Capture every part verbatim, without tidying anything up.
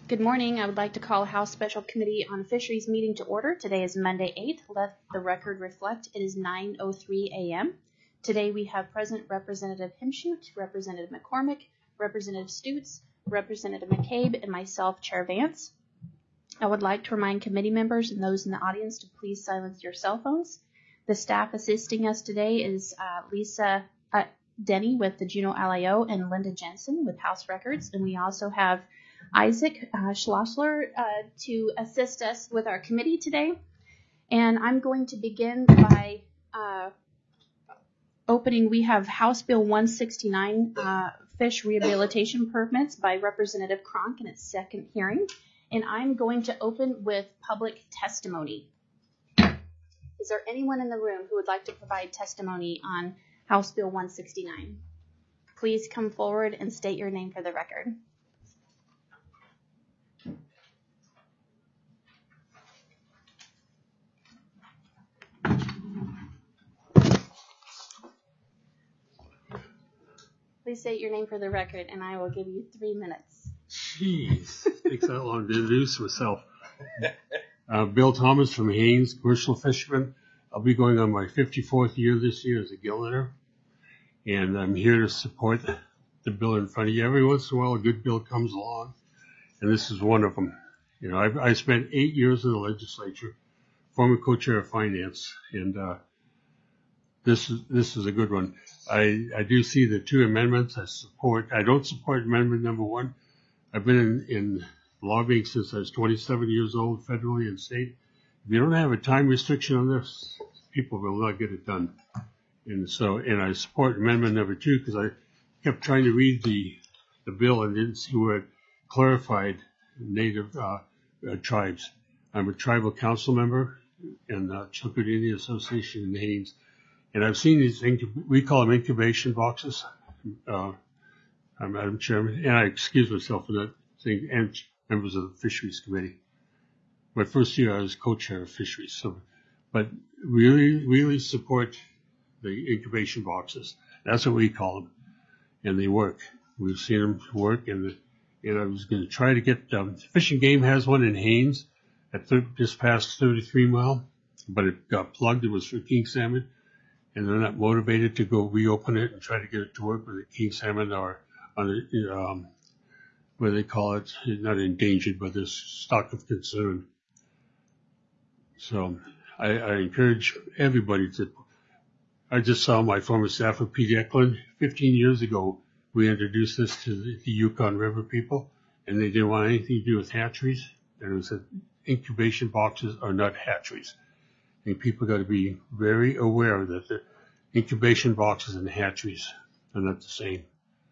Good morning. I would like to call House Special Committee on Fisheries meeting to order. Today is Monday eighth. Let the record reflect it is nine oh three a m Today we have present Representative Himshoot, Representative McCormick, Representative Stutes, Representative McCabe, and myself, Chair Vance. I would like to remind committee members and those in the audience to please silence your cell phones. The staff assisting us today is uh, Lisa uh, Denny with the Juneau L I O and Linda Jensen with House Records, and we also have Isaac uh, Schlossler uh, to assist us with our committee today. And I'm going to begin by uh, opening. We have House Bill one sixty-nine, uh, Fish Rehabilitation Permits by Representative Cronk in its second hearing. And I'm going to open with public testimony. Is there anyone in the room who would like to provide testimony on House Bill one sixty-nine? Please come forward and state your name for the record. Please state your name for the record, and I will give you three minutes. Jeez, takes that long to introduce myself. Uh, Bill Thomas from Haines, commercial fisherman. I'll be going on my fifty-fourth year this year as a gilleter, and I'm here to support the bill in front of you. Every once in a while, a good bill comes along, and this is one of them. You know, I, I spent eight years in the legislature, former co-chair of finance, and uh, this is this is a good one. I, I do see the two amendments I support. I don't support amendment number one. I've been in, in lobbying since I was twenty-seven years old, federally and state. If you don't have a time restriction on this, people will not get it done. And so, and I support amendment number two because I kept trying to read the the bill and didn't see where it clarified Native uh, uh, tribes. I'm a tribal council member in the Chilkoot Indian Association in Haines. And I've seen these, incub- we call them incubation boxes, uh, uh, Madam Chairman, and I excuse myself for that thing, and members of the Fisheries Committee. My first year I was co-chair of Fisheries, so, but really, really support the incubation boxes. That's what we call them, and they work. We've seen them work, and, and I was going to try to get, um, Fish and Game has one in Haines at thir- just past thirty-three mile, but it got plugged. It was for king salmon. And they're not motivated to go reopen it and try to get it to work with the king salmon or on the, um, what do they call it? Not endangered, but this stock of concern. So I, I encourage everybody to, I just saw my former staffer, Pete Eklund, fifteen years ago, we introduced this to the, the Yukon River people, and they didn't want anything to do with hatcheries. And it said incubation boxes are not hatcheries. And people got to be very aware that the incubation boxes and hatcheries are not the same.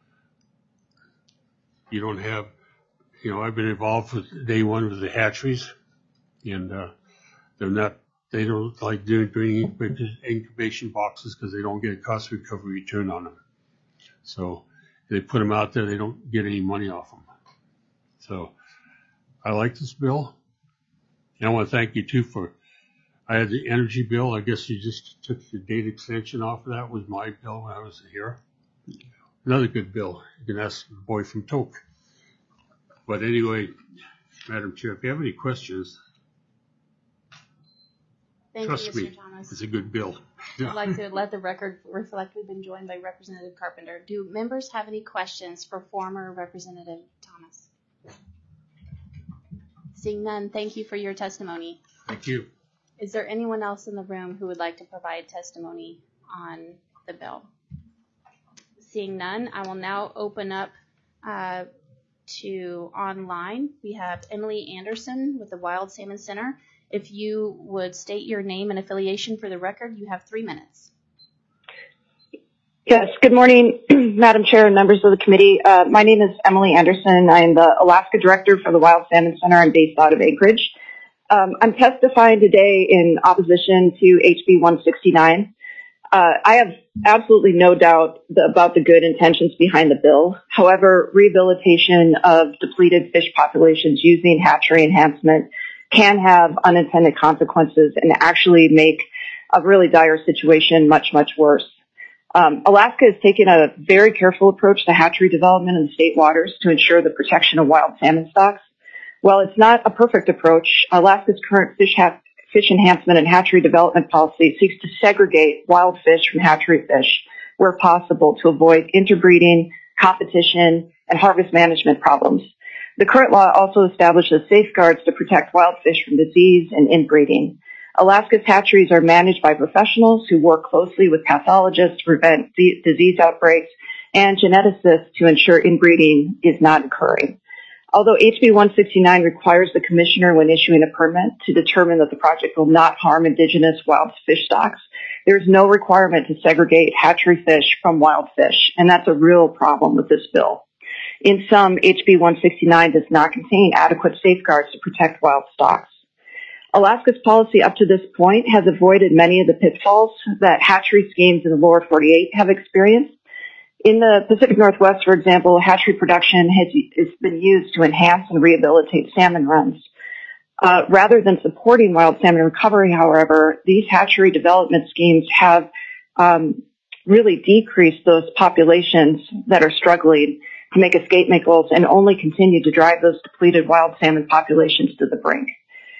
You don't have, you know, I've been involved with day one with the hatcheries, and uh, they're not, they don't like doing, doing incubation boxes because they don't get a cost recovery return on them. So they put them out there, they don't get any money off them. So I like this bill. And I want to thank you too for, I had the energy bill. I guess you just took the date extension off of that. It was my bill when I was here. Another good bill. You can ask the boy from Toke. But anyway, Madam Chair, if you have any questions, Thank trust you, Mister me, Thomas. it's a good bill. I'd like to let the record reflect we've been joined by Representative Carpenter. Do members have any questions for former Representative Thomas? Seeing none, thank you for your testimony. Thank you. Is there anyone else in the room who would like to provide testimony on the bill? Seeing none, I will now open up uh, to online. We have Emily Anderson with the Wild Salmon Center. If you would state your name and affiliation for the record, you have three minutes. Yes, good morning, Madam Chair and members of the committee. Uh, my name is Emily Anderson. I am the Alaska Director for the Wild Salmon Center. I'm based out of Anchorage. Um, I'm testifying today in opposition to H B one sixty-nine. Uh, I have absolutely no doubt the, about the good intentions behind the bill. However, rehabilitation of depleted fish populations using hatchery enhancement can have unintended consequences and actually make a really dire situation much, much worse. Um, Alaska has taken a very careful approach to hatchery development in the state waters to ensure the protection of wild salmon stocks. While it's not a perfect approach, Alaska's current fish, ha- fish enhancement and hatchery development policy seeks to segregate wild fish from hatchery fish where possible to avoid interbreeding, competition, and harvest management problems. The current law also establishes safeguards to protect wild fish from disease and inbreeding. Alaska's hatcheries are managed by professionals who work closely with pathologists to prevent d- disease outbreaks and geneticists to ensure inbreeding is not occurring. Although H B one sixty-nine requires the commissioner when issuing a permit to determine that the project will not harm indigenous wild fish stocks, there is no requirement to segregate hatchery fish from wild fish, and that's a real problem with this bill. In sum, H B one sixty-nine does not contain adequate safeguards to protect wild stocks. Alaska's policy up to this point has avoided many of the pitfalls that hatchery schemes in the lower forty-eight have experienced. In the Pacific Northwest, for example, hatchery production has, has been used to enhance and rehabilitate salmon runs. Uh, rather than supporting wild salmon recovery, however, these hatchery development schemes have um, really decreased those populations that are struggling to make escapement goals and only continue to drive those depleted wild salmon populations to the brink.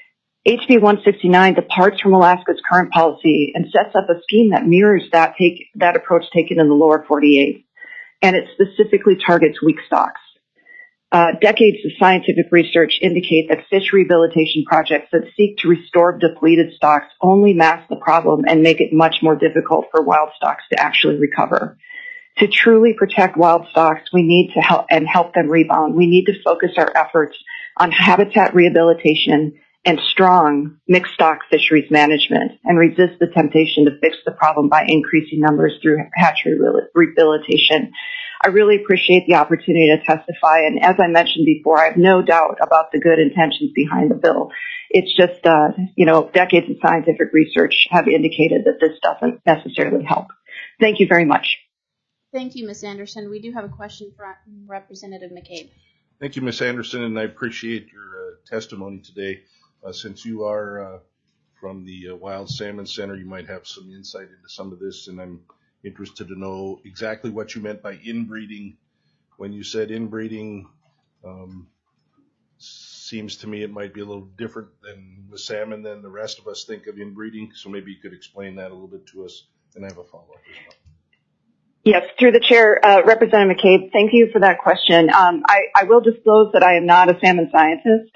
H B one sixty-nine departs from Alaska's current policy and sets up a scheme that mirrors that take, that approach taken in the lower forty-eight, and it specifically targets weak stocks. Uh, decades of scientific research indicate that fish rehabilitation projects that seek to restore depleted stocks only mask the problem and make it much more difficult for wild stocks to actually recover. To truly protect wild stocks, we need to help and help them rebound. We need to focus our efforts on habitat rehabilitation and strong mixed stock fisheries management and resist the temptation to fix the problem by increasing numbers through hatchery rehabilitation. I really appreciate the opportunity to testify, and as I mentioned before, I have no doubt about the good intentions behind the bill. It's just, uh, you know, decades of scientific research have indicated that this doesn't necessarily help. Thank you very much. Thank you, Miz Anderson. We do have a question for Representative McCabe. Thank you, Miz Anderson, and I appreciate your uh, testimony today. Uh, since you are uh, from the uh, Wild Salmon Center, you might have some insight into some of this, and I'm interested to know exactly what you meant by inbreeding. When you said inbreeding, um, seems to me it might be a little different than with salmon than the rest of us think of inbreeding, so maybe you could explain that a little bit to us, and I have a follow-up as well. Yes, through the chair, uh, Representative McCabe, thank you for that question. Um, I, I will disclose that I am not a salmon scientist.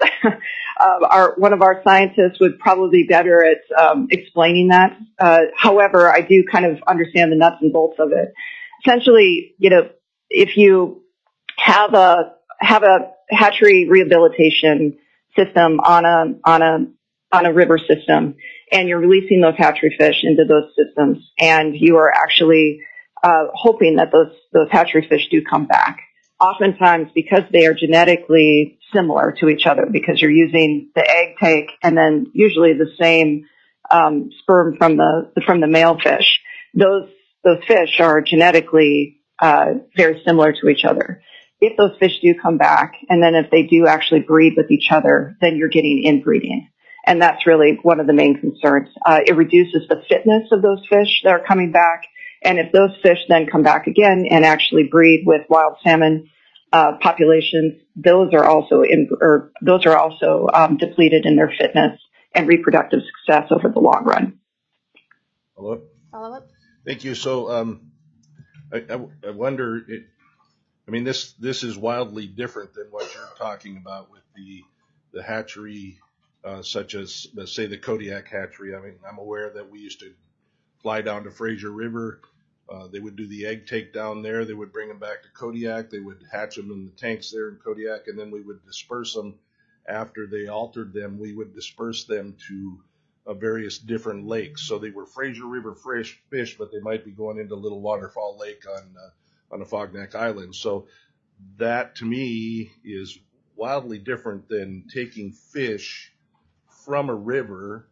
uh, our, one of our scientists would probably be better at um, explaining that. Uh, however, I do kind of understand the nuts and bolts of it. Essentially, you know, if you have a have a hatchery rehabilitation system on a on a on a river system, and you're releasing those hatchery fish into those systems, and you are actually Uh, hoping that those those hatchery fish do come back. Oftentimes, because they are genetically similar to each other, because you're using the egg take and then usually the same um, sperm from the from the male fish, those those fish are genetically uh, very similar to each other. If those fish do come back, and then if they do actually breed with each other, then you're getting inbreeding. And that's really one of the main concerns. Uh, it reduces the fitness of those fish that are coming back. And if those fish then come back again and actually breed with wild salmon uh, populations, those are also in, or those are also um, depleted in their fitness and reproductive success over the long run. Follow up. Follow up. Thank you. So um, I, I, I wonder. It, I mean, this this is wildly different than what you're talking about with the the hatchery, uh, such as let's say the Kodiak hatchery. I mean, I'm aware that we used to fly down to Fraser River. Uh, they would do the egg take down there. They would bring them back to Kodiak. They would hatch them in the tanks there in Kodiak, and then we would disperse them. After they altered them, we would disperse them to uh, various different lakes. So they were Fraser River fish, fish, but they might be going into Little Waterfall Lake on uh, on Afognak Island. So that, to me, is wildly different than taking fish from a river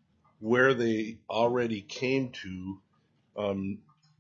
where they already came to, um,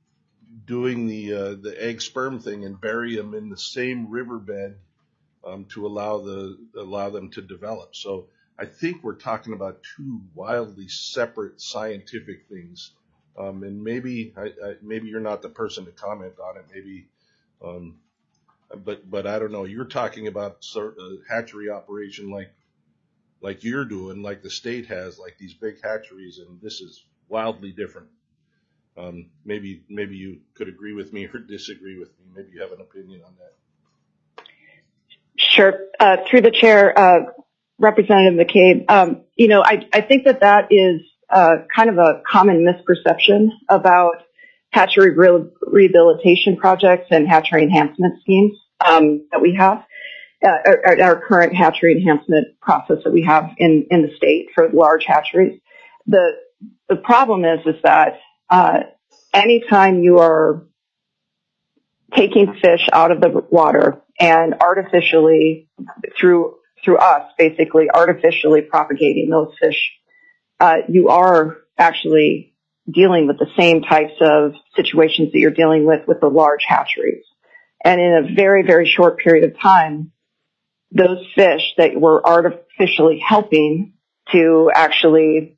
doing the uh, the egg sperm thing and bury them in the same riverbed um, to allow the allow them to develop. So I think we're talking about two wildly separate scientific things, um, and maybe I, I, maybe you're not the person to comment on it. Maybe um, but but I don't know. You're talking about sort of hatchery operation like like you're doing, like the state has, like these big hatcheries, and this is wildly different. Um, maybe maybe you could agree with me or disagree with me. Maybe you have an opinion on that. Sure. Uh, through the chair, uh, Representative McCabe, um, you know, I, I think that that is uh, kind of a common misperception about hatchery re- rehabilitation projects and hatchery enhancement schemes um, that we have, uh, our, our current hatchery enhancement process that we have in, in the state for large hatcheries. The the problem is is that uh, anytime you are taking fish out of the water and artificially, through through us, basically artificially propagating those fish, uh, you are actually dealing with the same types of situations that you're dealing with with the large hatcheries. And in a very, very short period of time, those fish that were artificially helping to actually,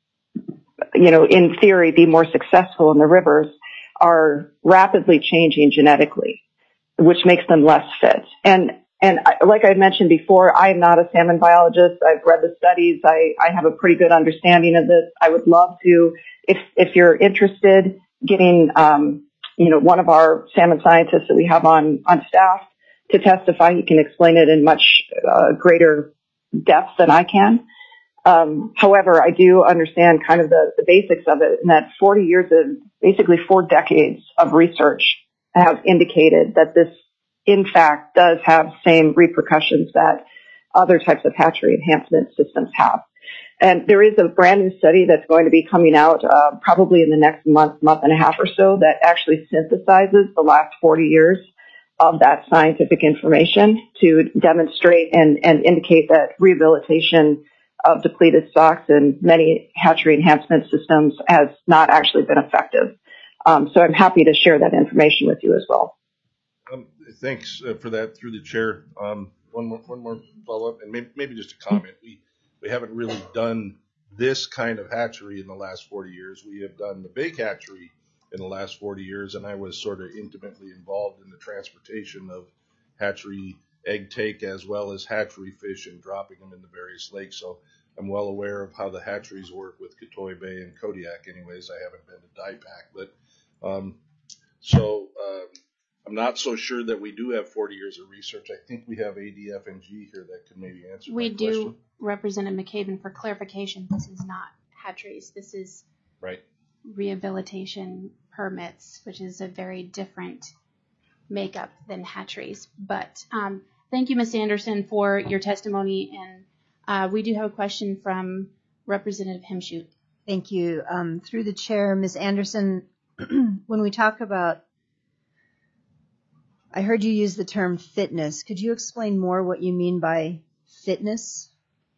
you know, in theory, be more successful in the rivers are rapidly changing genetically, which makes them less fit. And and I, like I mentioned before, I am not a salmon biologist. I've read the studies. I, I have a pretty good understanding of this. I would love to, if if you're interested, getting um, you know, one of our salmon scientists that we have on on staff to testify. He can explain it in much uh, greater depth than I can. Um, however, I do understand kind of the, the basics of it, and that forty years of, basically four decades of research have indicated that this, in fact, does have same repercussions that other types of hatchery enhancement systems have. And there is a brand new study that's going to be coming out uh, probably in the next month, month and a half or so that actually synthesizes the last forty years of that scientific information to demonstrate and, and indicate that rehabilitation of depleted stocks and many hatchery enhancement systems has not actually been effective. Um, so I'm happy to share that information with you as well. Um, thanks uh, for that through the chair. Um, one more, one more follow up, and maybe, maybe just a comment. We we haven't really done this kind of hatchery in the last forty years. We have done the big hatchery in the last forty years, and I was sort of intimately involved in the transportation of hatchery egg take as well as hatchery fish and dropping them in the various lakes. So I'm well aware of how the hatcheries work with Katoy Bay and Kodiak. Anyways, I haven't been to DIPAC, but um, so um, I'm not so sure that we do have forty years of research. I think we have A D F N G here that could maybe answer We my do, question. Representative McCabe, for clarification, this is not hatcheries. This is Right. rehabilitation permits, which is a very different makeup than hatcheries. But um, thank you, Miz Anderson, for your testimony. And uh, we do have a question from Representative Himshoot. Thank you. Um, through the chair, Miz Anderson, when we talk about, I heard you use the term fitness. Could you explain more what you mean by fitness?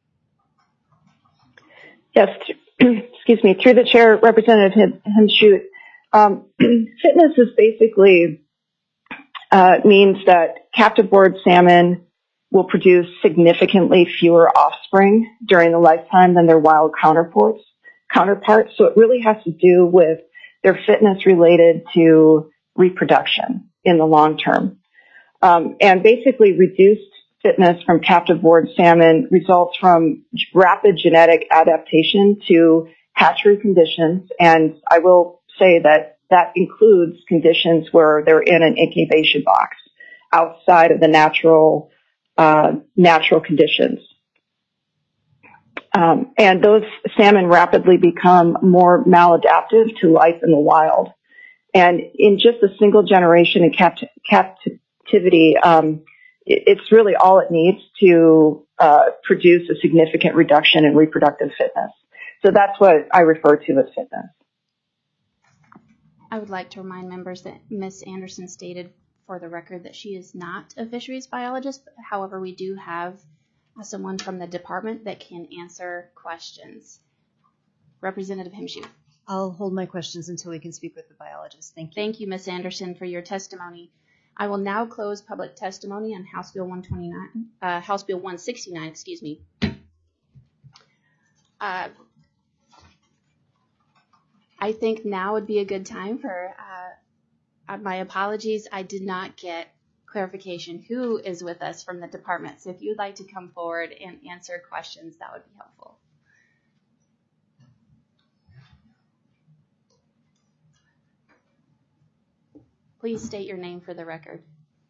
Yes, excuse me. Through the chair, Representative Himshoot, um, fitness is basically uh, means that captive board salmon will produce significantly fewer offspring during the lifetime than their wild counterparts. Counterparts. So it really has to do with their fitness related to reproduction in the long term. Um, and basically reduced fitness from captive board salmon results from rapid genetic adaptation to hatchery conditions. And I will say that that includes conditions where they're in an incubation box outside of the natural, uh, natural conditions. Um, and those salmon rapidly become more maladaptive to life in the wild. And in just a single generation in capt- captivity, um, it, it's really all it needs to uh, produce a significant reduction in reproductive fitness. So that's what I refer to as fitness. I would like to remind members that Miz Anderson stated for the record that she is not a fisheries biologist. However, we do have someone from the department that can answer questions. Representative Himshoot. I'll hold my questions until we can speak with the biologist. Thank you. Thank you, Miz Anderson, for your testimony. I will now close public testimony on House Bill one twenty-nine, uh, House Bill one sixty-nine, excuse me. Uh, I think now would be a good time for, uh, uh, my apologies, I did not get clarification who is with us from the department. So if you'd like to come forward and answer questions, that would be helpful. Please state your name for the record.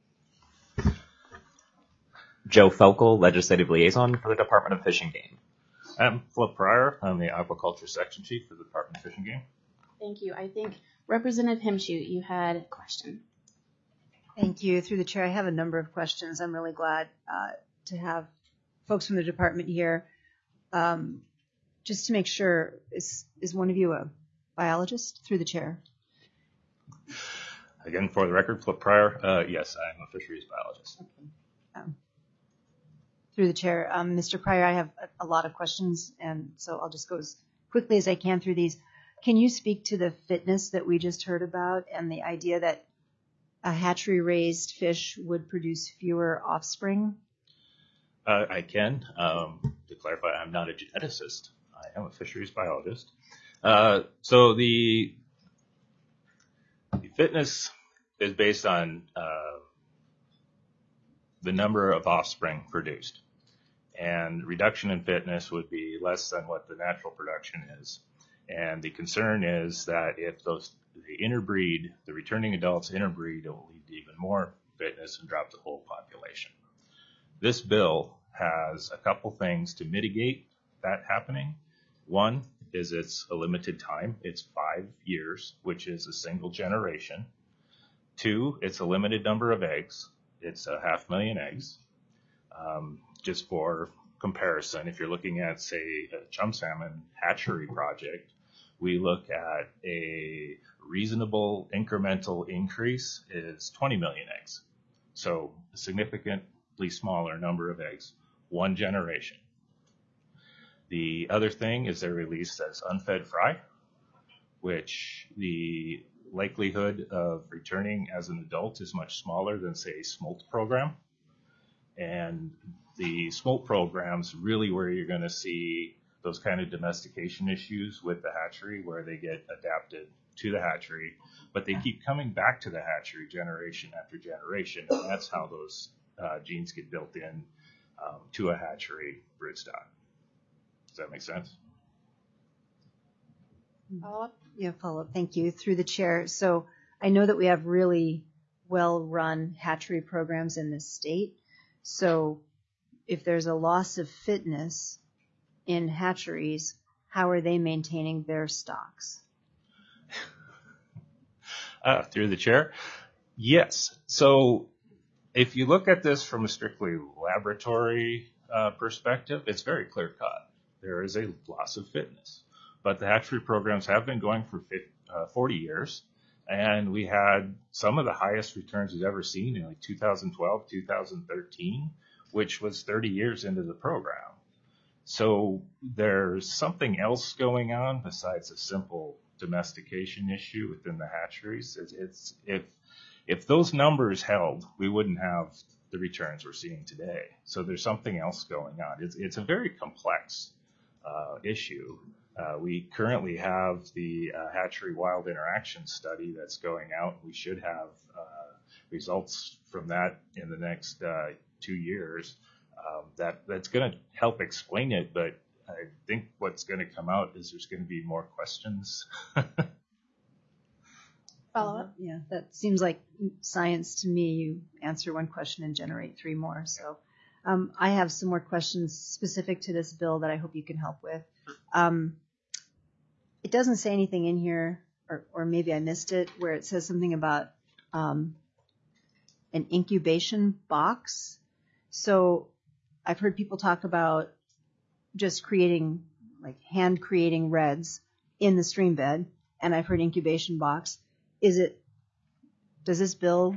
Joe Felkel, Legislative Liaison for the Department of Fish and Game. I'm Flip Pryor. I'm the Aquaculture Section Chief for the Department of Fish and Game. Thank you. I think Representative Himshoot, you had a question. Thank you. Through the chair, I have a number of questions. I'm really glad uh, to have folks from the department here. Um, just to make sure, is, is one of you a biologist? Through the chair. Again, for the record, Flip Pryor. Uh, yes, I'm a fisheries biologist. Okay. Um, through the chair, um, Mister Pryor, I have a, a lot of questions, and so I'll just go as quickly as I can through these. Can you speak to the fitness that we just heard about and the idea that a hatchery-raised fish would produce fewer offspring? Uh, I can. Um, to clarify, I'm not a geneticist. I am a fisheries biologist. Uh, so the, the fitness is based on uh, the number of offspring produced. And reduction in fitness would be less than what the natural production is. And the concern is that if those the interbreed, the returning adults interbreed, it will lead to even more fitness and drop the whole population. This bill has a couple things to mitigate that happening. One is it's a limited time. It's five years, which is a single generation. Two, it's a limited number of eggs. It's a half million eggs. Um, just for comparison, if you're looking at, say, a chum salmon hatchery project, we look at a reasonable incremental increase is twenty million eggs. So a significantly smaller number of eggs, one generation. The other thing is they're released as unfed fry, which the likelihood of returning as an adult is much smaller than, say, a smolt program. And the smolt program's really where you're going to see those kind of domestication issues with the hatchery, where they get adapted to the hatchery, but they keep coming back to the hatchery generation after generation, and that's how those uh, genes get built in um, to a hatchery broodstock. Does that make sense? Follow-up? Yeah, follow-up. Thank you. Through the chair. So I know that we have really well-run hatchery programs in this state. So if there's a loss of fitness in hatcheries, how are they maintaining their stocks? Uh, through the chair? Yes. So if you look at this from a strictly laboratory uh, perspective, it's very clear cut. There is a loss of fitness. But the hatchery programs have been going for fifty, uh, forty years, and we had some of the highest returns we've ever seen in like two thousand twelve, two thousand thirteen, which was thirty years into the program. So there's something else going on besides a simple domestication issue within the hatcheries. It's, it's if if those numbers held, we wouldn't have the returns we're seeing today. So there's something else going on. It's it's a very complex uh, issue. Uh, we currently have the uh, hatchery wild interaction study that's going out. We should have uh, results from that in the next uh, two years. Um, that that's going to help explain it, but I think what's going to come out is there's going to be more questions. Follow up? Yeah, that seems like science to me. You answer one question and generate three more. So um, I have some more questions specific to this bill that I hope you can help with. Um, it doesn't say anything in here, or, or maybe I missed it, where it says something about um, an incubation box. So I've heard people talk about just creating, like hand creating reds in the stream bed, and I've heard incubation box. Is it, does this bill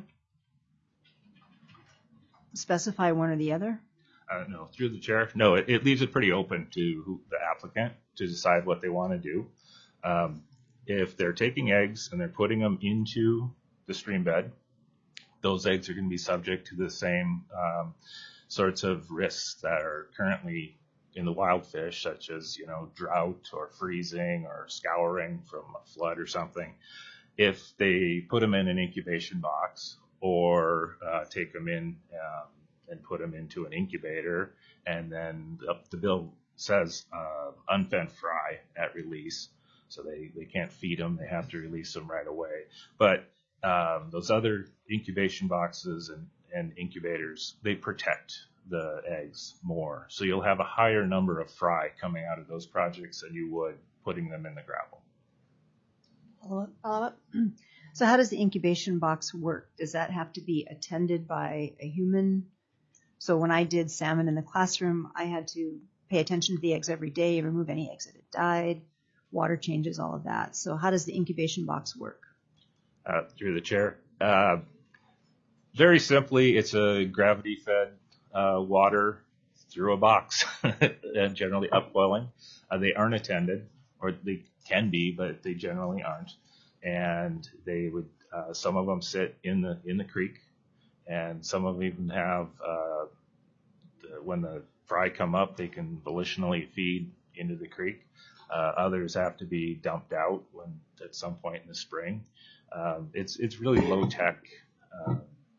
specify one or the other? Uh, no, through the chair. No, it, it leaves it pretty open to who, the applicant to decide what they want to do. Um, if they're taking eggs and they're putting them into the stream bed, those eggs are going to be subject to the same um, sorts of risks that are currently in the wild fish, such as, you know, drought or freezing or scouring from a flood or something. If they put them in an incubation box, or uh, take them in um, and put them into an incubator, and then the, the bill says uh, unfed fry at release, so they, they can't feed them, they have to release them right away. But um, those other incubation boxes and, and incubators, they protect the eggs more, so you'll have a higher number of fry coming out of those projects than you would putting them in the gravel. Follow up. Follow up. So how does the incubation box work? Does that have to be attended by a human? So when I did salmon in the classroom, I had to pay attention to the eggs every day, remove any eggs that had died, water changes, all of that. So how does the incubation box work? Uh, through the chair. Uh, very simply, it's a gravity-fed uh, water through a box, and generally upwelling. Uh, they aren't attended, or they can be, but they generally aren't. And they would, uh, some of them sit in the in the creek, and some of them even have, uh, the, when the fry come up, they can volitionally feed into the creek. Uh, others have to be dumped out when at some point in the spring. Um, it's it's really low tech, uh,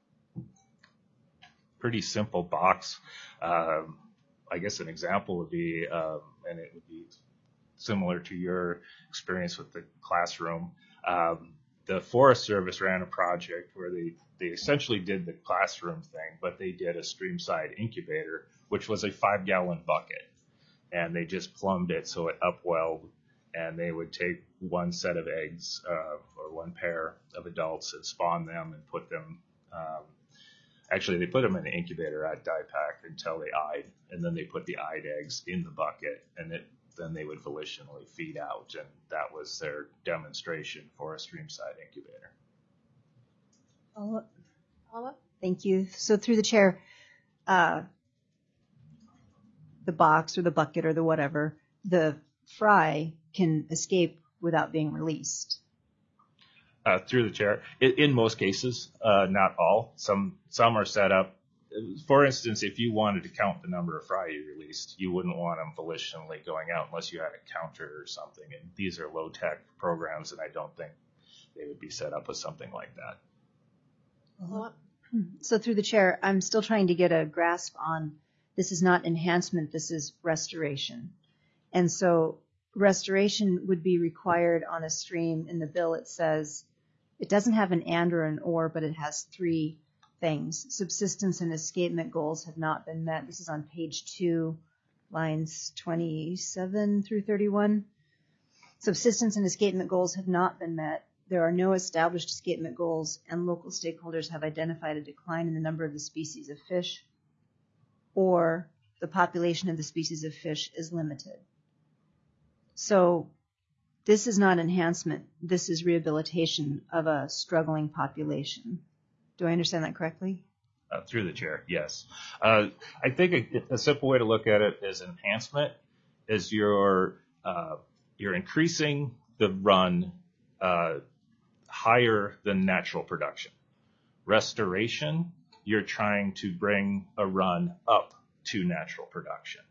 pretty simple box. Um, I guess an example would be, um, and it would be similar to your experience with the classroom. Um, the Forest Service ran a project where they, they essentially did the classroom thing, but they did a streamside incubator, which was a five gallon bucket. And they just plumbed it so it upwelled, and they would take one set of eggs uh, or one pair of adults and spawn them and put them, um, actually they put them in the incubator at DiePak until they eyed, and then they put the eyed eggs in the bucket, and it then they would volitionally feed out, and that was their demonstration for a streamside incubator. Follow up. Follow up. Thank you. So through the chair, uh, the box or the bucket or the whatever, the fry can escape without being released. Uh, through the chair, in, in most cases, uh, not all. Some some are set up. For instance, if you wanted to count the number of fry you released, you wouldn't want them volitionally going out unless you had a counter or something. And these are low-tech programs, and I don't think they would be set up with something like that. Uh-huh. So through the chair, I'm still trying to get a grasp on this is not enhancement, this is restoration. And so restoration would be required on a stream. In the bill it says it doesn't have an and or an or, but it has three things. Subsistence and escapement goals have not been met. This is on page two, lines twenty-seven through thirty-one. Subsistence and escapement goals have not been met. There are no established escapement goals, and local stakeholders have identified a decline in the number of the species of fish, or the population of the species of fish is limited. So this is not enhancement. This is rehabilitation of a struggling population. Do I understand that correctly? Uh, through the chair, yes. Uh, I think a, a simple way to look at it is enhancement is you're, uh, you're increasing the run uh, higher than natural production. Restoration, you're trying to bring a run up to natural production.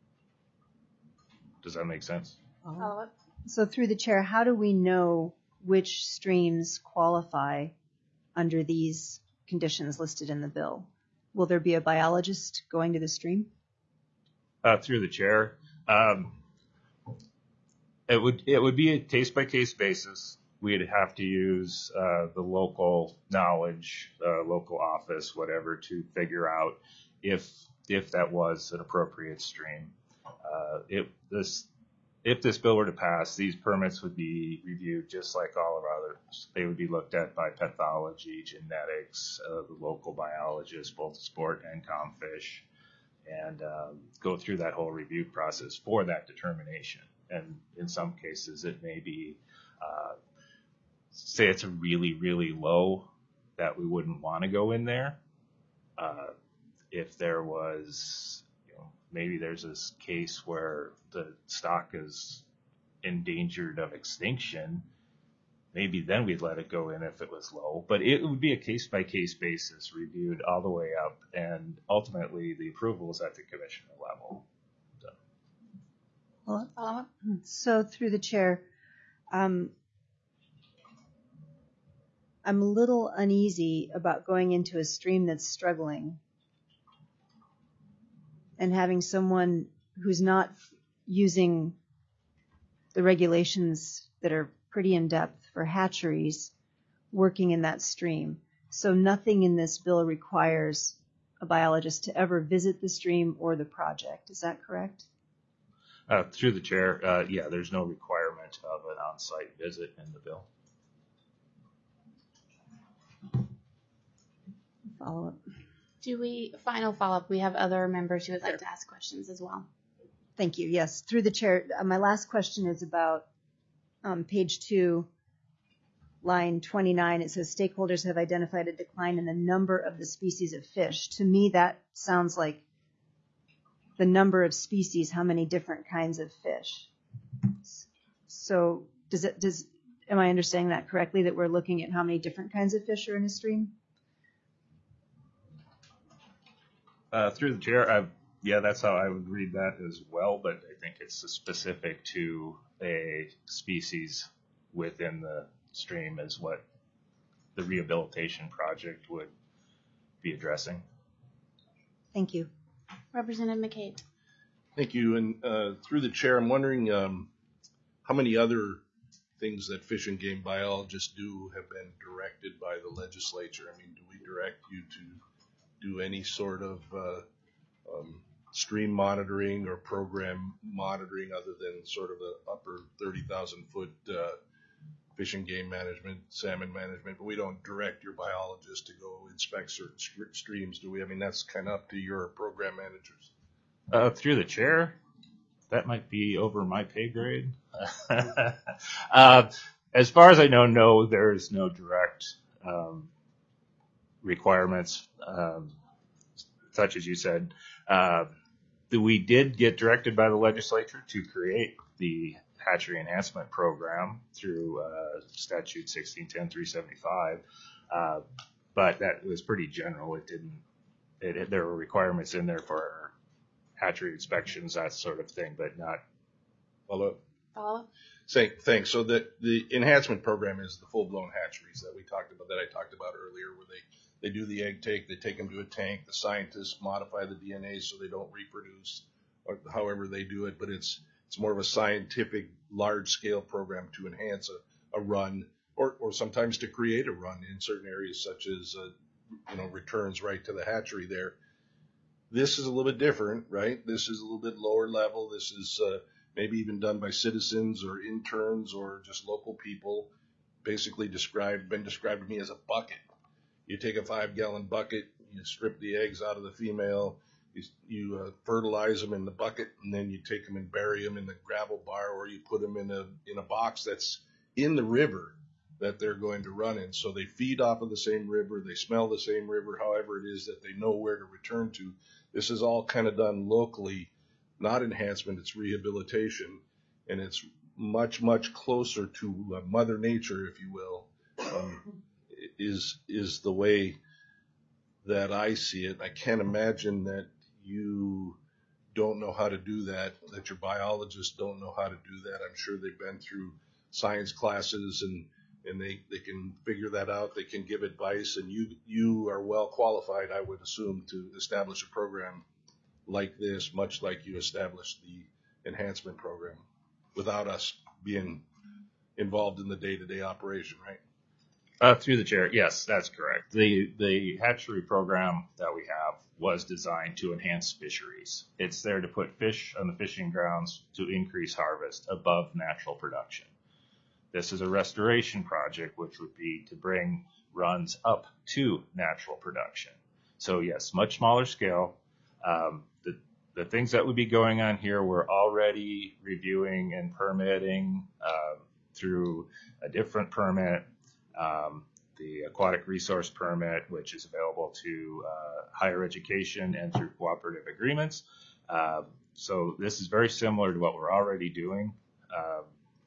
Does that make sense? Uh, so through the chair, how do we know which streams qualify under these conditions listed in the bill? Will there be a biologist going to the stream? Uh, through the chair, um, it would it would be a case by case basis. We'd have to use uh, the local knowledge, uh, local office, whatever, to figure out if if that was an appropriate stream. Uh, if this if this bill were to pass, these permits would be reviewed just like all of our others. They would be looked at by pathology, genetics, uh, the local biologists, both sport and comfish, and um, go through that whole review process for that determination. And in some cases, it may be, uh, say it's a really, really low that we wouldn't want to go in there. Uh, if there was, you know, maybe there's this case where the stock is endangered of extinction, maybe then we'd let it go in if it was low. But it would be a case-by-case basis, reviewed all the way up, and ultimately the approval is at the commissioner level. So, well, so through the chair, um, I'm a little uneasy about going into a stream that's struggling and having someone who's not using the regulations that are pretty in depth for hatcheries working in that stream. So nothing in this bill requires a biologist to ever visit the stream or the project. Is that correct? Uh, through the chair, uh, yeah, there's no requirement of an on-site visit in the bill. Follow up. Do we, final follow-up, we have other members who would like to ask questions as well. Thank you. Yes, through the chair. Uh, my last question is about um, page two, line twenty-nine. It says stakeholders have identified a decline in the number of the species of fish. To me, that sounds like the number of species, how many different kinds of fish. So does it, does, am I understanding that correctly, that we're looking at how many different kinds of fish are in a stream? Uh, through the chair, I, yeah, that's how I would read that as well, but I think it's specific to a species within the stream is what the rehabilitation project would be addressing. Thank you. Representative McCabe. Thank you. And uh, through the chair, I'm wondering um, how many other things that fish and game biologists do have been directed by the legislature. I mean, do we direct you to do any sort of uh, um, stream monitoring or program monitoring other than sort of the upper thirty thousand foot uh, fish and game management, salmon management? But we don't direct your biologists to go inspect certain streams, do we? I mean, that's kind of up to your program managers. Uh, through the chair, that might be over my pay grade. uh, as far as I know, no, there is no direct um, requirements, um, such as you said. Uh, we did get directed by the legislature to create the hatchery enhancement program through uh, statute sixteen ten three seventy-five, uh, but that was pretty general. It didn't. It, it, there were requirements in there for hatchery inspections, that sort of thing, but not. Follow up. Follow up. Say, thanks. So the, the enhancement program is the full-blown hatcheries that we talked about, that I talked about earlier, where they, they do the egg take, they take them to a tank, the scientists modify the D N A so they don't reproduce, or however they do it, but it's it's more of a scientific, large-scale program to enhance a, a run, or, or sometimes to create a run in certain areas, such as uh, you know returns right to the hatchery there. This is a little bit different, right? This is a little bit lower level. This is uh, maybe even done by citizens or interns or just local people. Basically described, been described to me as a bucket. You take a five gallon bucket, you strip the eggs out of the female, you, you uh, fertilize them in the bucket, and then you take them and bury them in the gravel bar, or you put them in a, in a box that's in the river that they're going to run in. So they feed off of the same river, they smell the same river, however it is that they know where to return to. This is all kind of done locally, not enhancement, it's rehabilitation, and it's much, much closer to uh, Mother Nature, if you will, um, is is the way that I see it. I can't imagine that you don't know how to do that, that your biologists don't know how to do that. I'm sure they've been through science classes and and they, they can figure that out. They can give advice, and you you are well qualified, I would assume, to establish a program like this, much like you established the enhancement program, without us being involved in the day-to-day operation, right? Uh, through the chair, yes, that's correct. The the hatchery program that we have was designed to enhance fisheries. It's there to put fish on the fishing grounds to increase harvest above natural production. This is a restoration project, which would be to bring runs up to natural production. So yes, much smaller scale. Um, the, the things that would be going on here, we're already reviewing and permitting uh, through a different permit, um, the aquatic resource permit, which is available to uh, higher education and through cooperative agreements. Uh, so this is very similar to what we're already doing. Uh,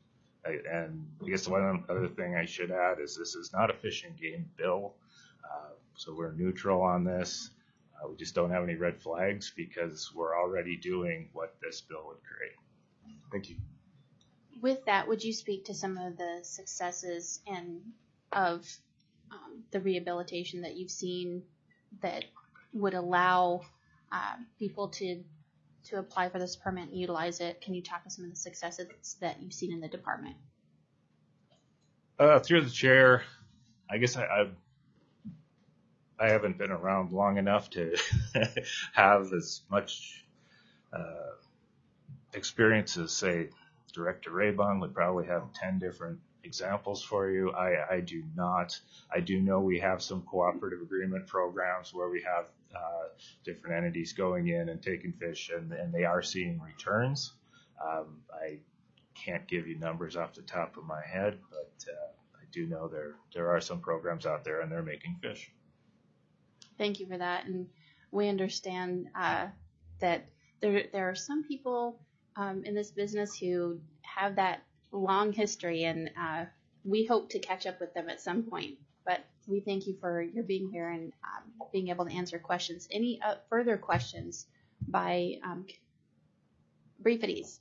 And I guess the one other thing I should add is this is not a fish and game bill, uh, so we're neutral on this. Uh, we just don't have any red flags because we're already doing what this bill would create. Thank you. With that, would you speak to some of the successes and of um, the rehabilitation that you've seen that would allow uh, people to to apply for this permit and utilize it. Can you talk about some of the successes that you've seen in the department? Uh, through the chair, I guess I, I've, I haven't been around long enough to have as much uh, experience as, say, Director Raybon would probably have ten different examples for you. I, I do not. I do know we have some cooperative agreement programs where we have uh, different entities going in and taking fish, and, and they are seeing returns. Um, I can't give you numbers off the top of my head, but uh, I do know there there are some programs out there and they're making fish. Thank you for that. And we understand uh, that there there are some people um, in this business who have that long history, and uh, we hope to catch up with them at some point. But we thank you for your being here and um, being able to answer questions. Any uh, further questions by um, briefities?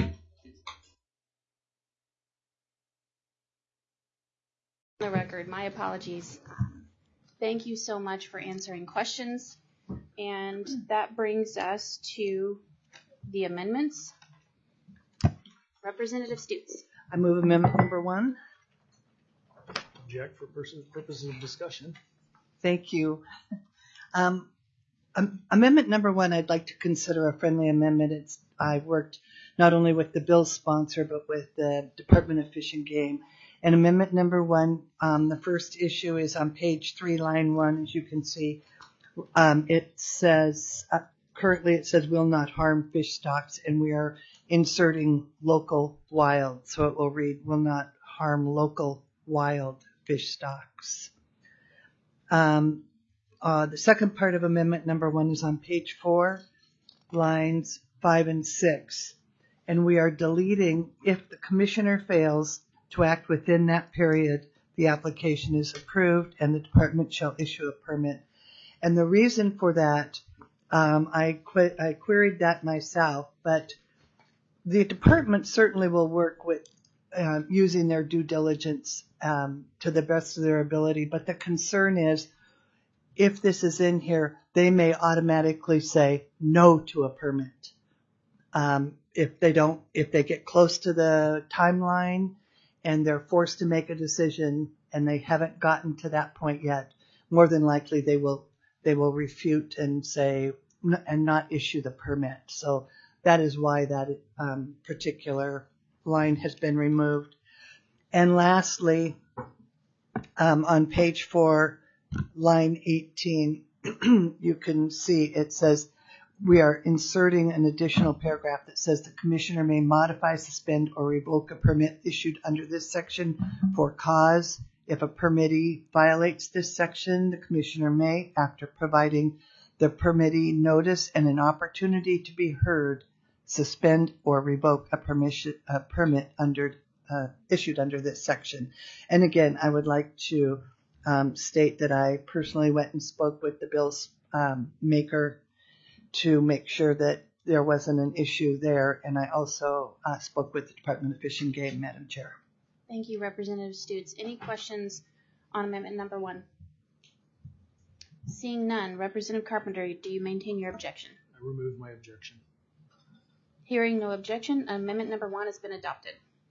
The record, my apologies. Thank you so much for answering questions. And that brings us to the amendments. Representative Stutes. I move amendment number one. Object for purposes of discussion. Thank you. Um, um, amendment number one, I'd like to consider a friendly amendment. It's I've worked not only with the bill sponsor, but with the Department of Fish and Game. And amendment number one, um, the first issue is on page three, line one. As you can see, um, it says, uh, currently it says will not harm fish stocks, and we are inserting local wild. So it will read will not harm local wild fish stocks. Um, uh, the second part of amendment number one is on page four, lines five and six. And we are deleting if the commissioner fails to act within that period, the application is approved and the department shall issue a permit. And the reason for that, um, I, qu- I queried that myself, but the department certainly will work with uh, using their due diligence um, to the best of their ability. But the concern is if this is in here, they may automatically say no to a permit. Um, if they don't, if they get close to the timeline and they're forced to make a decision and they haven't gotten to that point yet, more than likely they will they will refute and say and not issue the permit. So that is why that um, particular line has been removed. And lastly, um, on page four, line eighteen, you can see it says we are inserting an additional paragraph that says the commissioner may modify, suspend, or revoke a permit issued under this section for cause. If a permittee violates this section, the commissioner may, after providing the permittee notice and an opportunity to be heard, suspend or revoke a permission, a permit under uh, issued under this section. And again, I would like to um, state that I personally went and spoke with the bill's um, maker to make sure that there wasn't an issue there. And I also uh, spoke with the Department of Fish and Game, Madam Chair. Thank you, Representative Stutes. Any questions on amendment number one? Seeing none, Representative Carpenter, do you maintain your objection? I remove my objection. Hearing no objection, amendment number one has been adopted.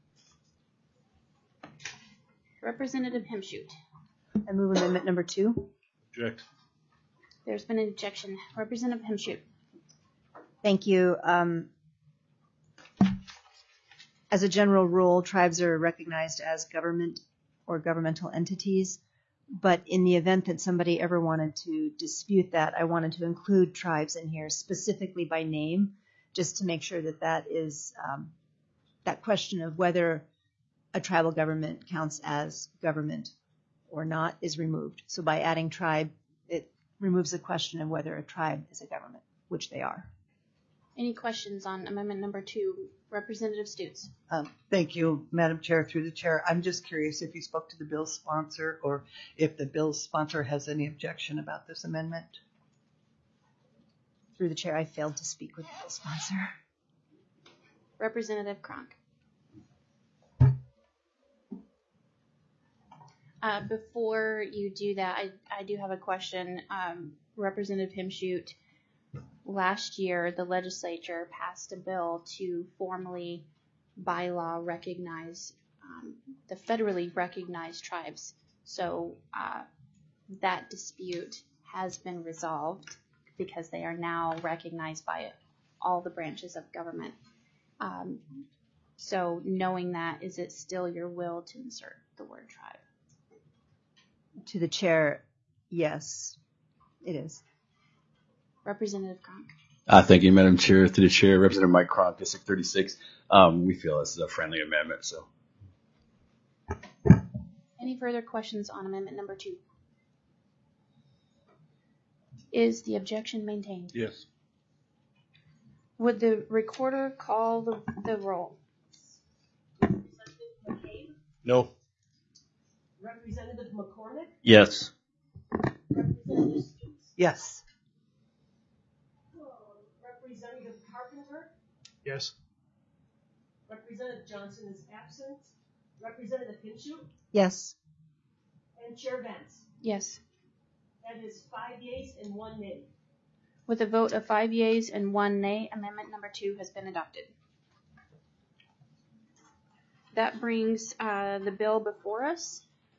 Representative Hemshoot. I move amendment number two. Object. There's been an objection. Representative Hemshoot. Thank you. Um, as a general rule, tribes are recognized as government or governmental entities. But in the event that somebody ever wanted to dispute that, I wanted to include tribes in here specifically by name, just to make sure that that is um, that question of whether a tribal government counts as government or not is removed. So by adding tribe, it removes the question of whether a tribe is a government, which they are. Any questions on amendment number two? Representative Stutes. Um, thank you, Madam Chair, through the chair. I'm just curious if you spoke to the bill's sponsor or if the bill's sponsor has any objection about this amendment. Through the chair, I failed to speak with the bill sponsor. Representative Kronk. Uh, before you do that, I, I do have a question. Um, Representative Himshoot, last year the legislature passed a bill to formally by law recognize um, the federally recognized tribes. So uh, that dispute has been resolved because they are now recognized by all the branches of government. Um, so knowing that, is it still your will to insert the word tribe? To the chair, yes, it is. Representative Kronk. Uh, thank you, Madam Chair. Through the chair, Representative Mike Kronk, District thirty-six. Um, we feel this is a friendly amendment, so. Any further questions on amendment number two? Is the objection maintained? Yes. Would the recorder call the, the roll? No. Representative McCormick? Yes. Representative Stoops? Yes. Representative Carpenter? Yes. Representative Johnson is absent. Representative Himshoot? Yes. And Chair Vance? Yes. That is five yeas and one nay. With a vote of five yeas and one nay, amendment number two has been adopted. That brings uh, the bill before us.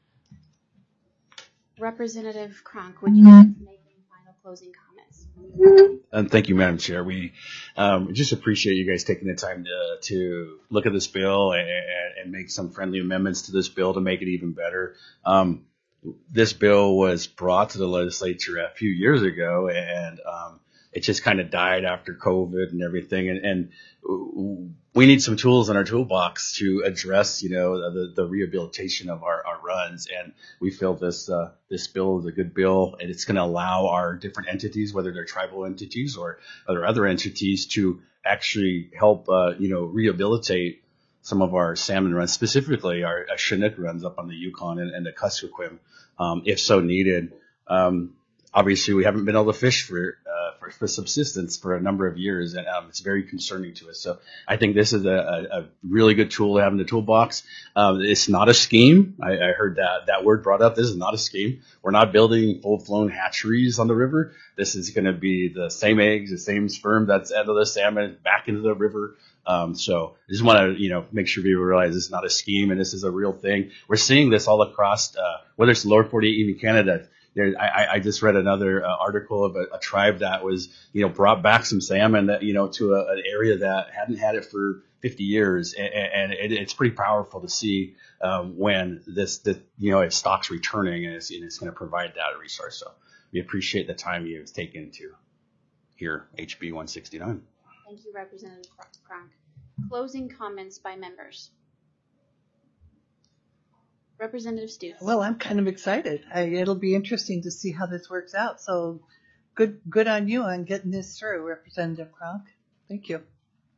Representative Kronk, would you like to make any final closing comments? And thank you, Madam Chair. We um, just appreciate you guys taking the time to, to look at this bill and, and make some friendly amendments to this bill to make it even better. Um, this bill was brought to the legislature a few years ago, and um, it just kind of died after COVID and everything. And, and we need some tools in our toolbox to address, you know, the, the rehabilitation of our, our runs. And we feel this uh, this bill is a good bill, and it's going to allow our different entities, whether they're tribal entities or other other entities, to actually help, uh, you know, rehabilitate some of our salmon runs, specifically our, our Chinook runs up on the Yukon and, and the Kuskokwim, um, if so needed. Um, obviously, we haven't been able to fish for, uh, for for subsistence for a number of years, and um, it's very concerning to us. So I think this is a, a, a really good tool to have in the toolbox. Um, it's not a scheme. I, I heard that that word brought up. This is not a scheme. We're not building full-flown hatcheries on the river. This is going to be the same eggs, the same sperm that's out of the salmon back into the river. Um, so I just want to, you know, make sure people realize this is not a scheme and this is a real thing. We're seeing this all across, uh, whether it's the lower forty-eight, even Canada. There, I, I just read another uh, article of a, a tribe that was, you know, brought back some salmon that, you know, to a, an area that hadn't had it for fifty years. And, and it, it's pretty powerful to see, um, when this, this, you know, it stock's returning and it's, and it's going to provide that resource. So we appreciate the time you've taken to hear H B one sixty-nine. Thank you, Representative Kronk. Closing comments by members. Representative Stoops. Well, I'm kind of excited. I, it'll be interesting to see how this works out. So good, good on you on getting this through, Representative Kronk. Thank you.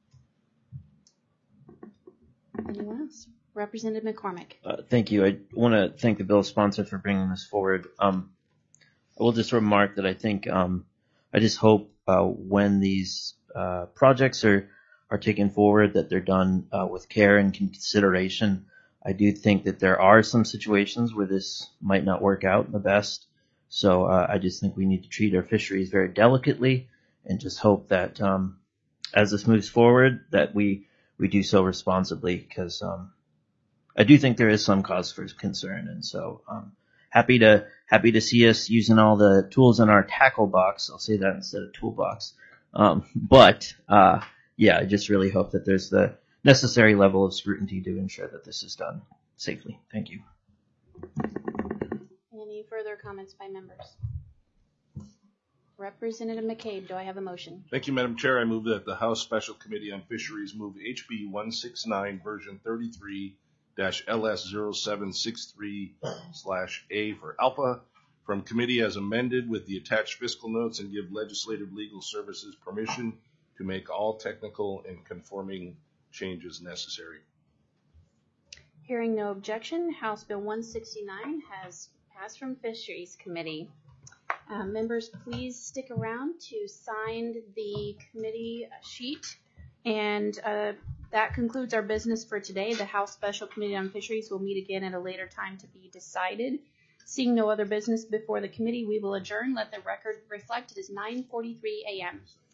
Anyone else? Representative McCormick. Uh, thank you. I want to thank the bill sponsor for bringing this forward. Um, I will just remark that I think um, I just hope uh, when these uh, projects are are taken forward that they're done uh, with care and consideration. I do think that there are some situations where this might not work out the best. So uh, I just think we need to treat our fisheries very delicately and just hope that um, as this moves forward that we, we do so responsibly, because um, I do think there is some cause for concern. And so um, happy to happy to see us using all the tools in our tackle box. I'll say that instead of toolbox. Um, but uh, yeah, I just really hope that there's the necessary level of scrutiny to ensure that this is done safely. Thank you. Any further comments by members? Representative McCabe, do I have a motion? Thank you, Madam Chair. I move that the House Special Committee on Fisheries move H B one sixty-nine version thirty-three L S zero seven six three slash A for Alpha from committee as amended with the attached fiscal notes, and give Legislative Legal Services permission to make all technical and conforming changes necessary. Hearing no objection, House Bill one sixty-nine has passed from Fisheries Committee. Uh, members, please stick around to sign the committee sheet, and uh, That concludes our business for today. The House Special Committee on Fisheries will meet again at a later time to be decided. Seeing no other business before the committee, we will adjourn. Let the record reflect it is nine forty-three a m